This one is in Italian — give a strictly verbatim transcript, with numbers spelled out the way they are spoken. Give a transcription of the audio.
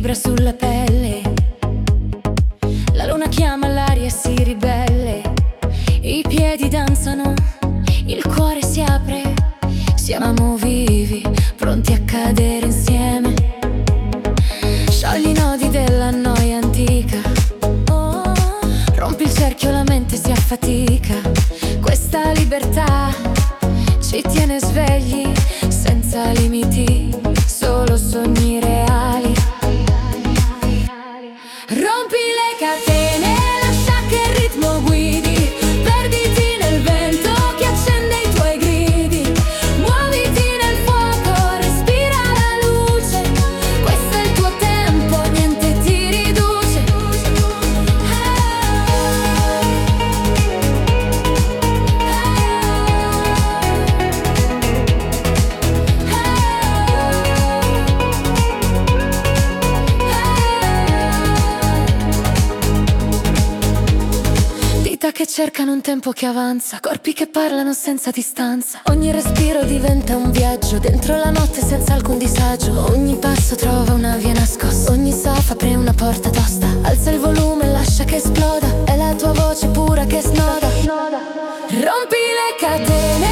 vibra sulla pelle. La luna chiama l'aria e si ribelle. I piedi danzano, il cuore si apre. Siamo vivi, pronti a cadere insieme. Sciogli i nodi della noia antica. Oh, rompi il cerchio, la mente si affatica. Questa libertà ci tiene svegli, senza limiti, solo sogni reali. Rompi le catene, lascia che il ritmo guidi. Perditi nel vento che accende i tuoi gridi. Muoviti nel fuoco, respira la luce. Questo è il tuo tempo, niente ti riduce. Dita che cercano un tempo che avanza, corpi che parlano senza distanza. Ogni respiro diventa un viaggio, dentro la notte senza alcun disagio. Ogni passo trova una via nascosta, ogni saffa apre una porta tosta. Alza il volume, lascia che esploda, è la tua voce pura che snoda. Rompi le catene,